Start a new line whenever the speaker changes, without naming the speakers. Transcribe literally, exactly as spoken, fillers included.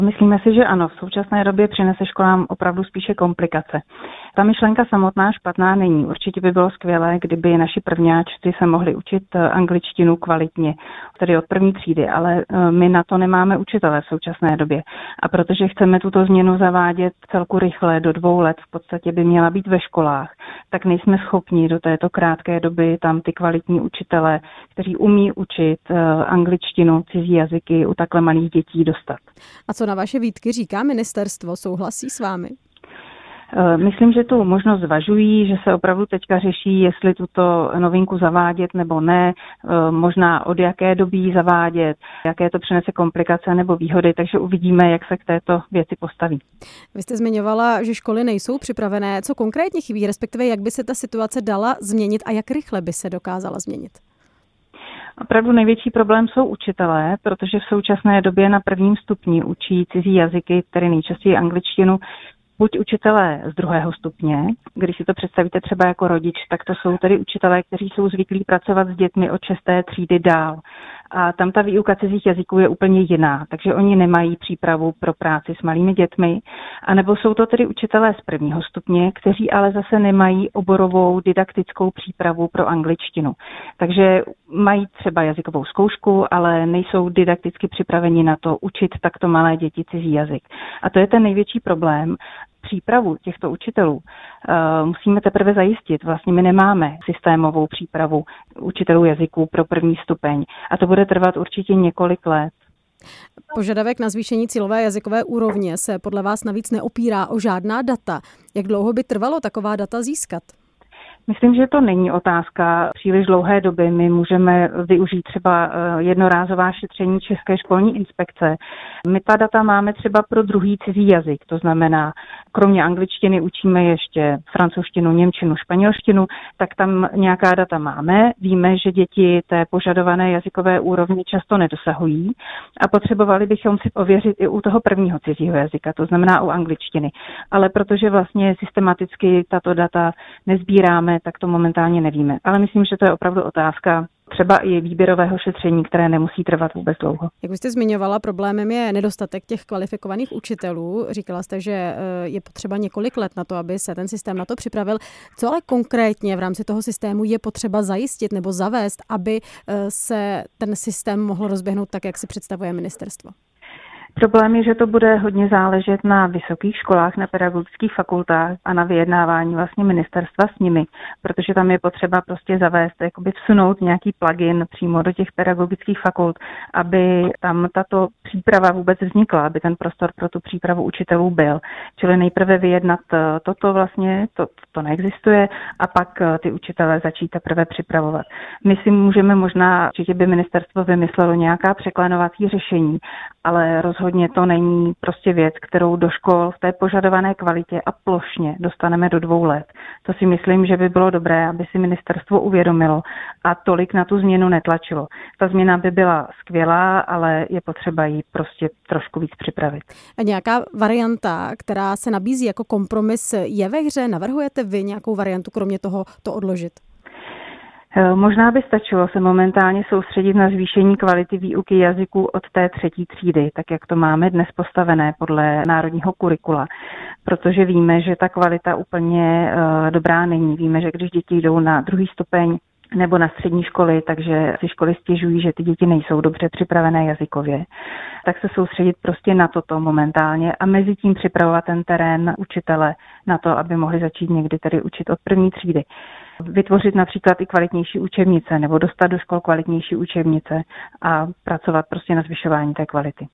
Myslíme si, že ano, v současné době přinese školám opravdu spíše komplikace. Ta myšlenka samotná špatná není. Určitě by bylo skvělé, kdyby naši prvňáčci se mohli učit angličtinu kvalitně, tedy od první třídy, ale my na to nemáme učitele v současné době. A protože chceme tuto změnu zavádět celku rychle, do dvou let v podstatě by měla být ve školách, tak nejsme schopni do této krátké doby tam ty kvalitní učitele, kteří umí učit angličtinu, cizí jazyky u takhle malých dětí dostat.
A co na vaše výtky říká ministerstvo? Souhlasí s vámi?
Myslím, že tu možnost zvažují, že se opravdu teďka řeší, jestli tuto novinku zavádět nebo ne, možná od jaké doby ji zavádět, jaké to přinese komplikace nebo výhody, takže uvidíme, jak se k této věci postaví.
Vy jste zmiňovala, že školy nejsou připravené. Co konkrétně chybí, respektive jak by se ta situace dala změnit a jak rychle by se dokázala změnit?
Opravdu největší problém jsou učitelé, protože v současné době na prvním stupni učí cizí jazyky, tedy nejčastěji angličtinu, buď učitelé z druhého stupně, když si to představíte třeba jako rodič, tak to jsou tedy učitelé, kteří jsou zvyklí pracovat s dětmi od šesté třídy dál. A tam ta výuka cizích jazyků je úplně jiná, takže oni nemají přípravu pro práci s malými dětmi. A nebo jsou to tedy učitelé z prvního stupně, kteří ale zase nemají oborovou didaktickou přípravu pro angličtinu. Takže mají třeba jazykovou zkoušku, ale nejsou didakticky připraveni na to učit takto malé děti cizí jazyk. A to je ten největší problém. Přípravu těchto učitelů uh, musíme teprve zajistit. Vlastně my nemáme systémovou přípravu učitelů jazyků pro první stupeň a to bude trvat určitě několik let.
Požadavek na zvýšení cílové jazykové úrovně se podle vás navíc neopírá o žádná data. Jak dlouho by trvalo taková data získat?
Myslím, že to není otázka příliš dlouhé doby. My můžeme využít třeba jednorázová šetření České školní inspekce. My ta data máme třeba pro druhý cizí jazyk, to znamená, kromě angličtiny učíme ještě francouzštinu, němčinu, španělštinu, tak tam nějaká data máme. Víme, že děti té požadované jazykové úrovně často nedosahují a potřebovali bychom si ověřit i u toho prvního cizího jazyka, to znamená u angličtiny. Ale protože vlastně systematicky tato data nezbíráme, tak to momentálně nevíme. Ale myslím, že to je opravdu otázka třeba i výběrového šetření, které nemusí trvat vůbec dlouho.
Jak už jste zmiňovala, problémem je nedostatek těch kvalifikovaných učitelů. Říkala jste, že je potřeba několik let na to, aby se ten systém na to připravil. Co ale konkrétně v rámci toho systému je potřeba zajistit nebo zavést, aby se ten systém mohl rozběhnout tak, jak si představuje ministerstvo?
Problém je, že to bude hodně záležet na vysokých školách, na pedagogických fakultách a na vyjednávání vlastně ministerstva s nimi, protože tam je potřeba prostě zavést, jakoby vsunout nějaký plugin přímo do těch pedagogických fakult, aby tam tato příprava vůbec vznikla, aby ten prostor pro tu přípravu učitelů byl. Čili nejprve vyjednat toto vlastně, to, to neexistuje, a pak ty učitele začít teprve připravovat. My si můžeme možná, určitě by ministerstvo vymyslelo nějaká překlenovací řešení, ale rozhodně to není prostě věc, kterou do škol v té požadované kvalitě a plošně dostaneme do dvou let. To si myslím, že by bylo dobré, aby si ministerstvo uvědomilo a tolik na tu změnu netlačilo. Ta změna by byla skvělá, ale je potřeba ji prostě trošku víc připravit.
A nějaká varianta, která se nabízí jako kompromis, je ve hře? Navrhujete vy nějakou variantu, kromě toho to odložit?
Možná by stačilo se momentálně soustředit na zvýšení kvality výuky jazyků od té třetí třídy, tak jak to máme dnes postavené podle národního kurikula, protože víme, že ta kvalita úplně uh, dobrá není. Víme, že když děti jdou na druhý stupeň nebo na střední školy, takže si školy stěžují, že ty děti nejsou dobře připravené jazykově, tak se soustředit prostě na toto momentálně a mezi tím připravovat ten terén učitele na to, aby mohli začít někdy tedy učit od první třídy. Vytvořit například i kvalitnější učebnice nebo dostat do škol kvalitnější učebnice a pracovat prostě na zvyšování té kvality.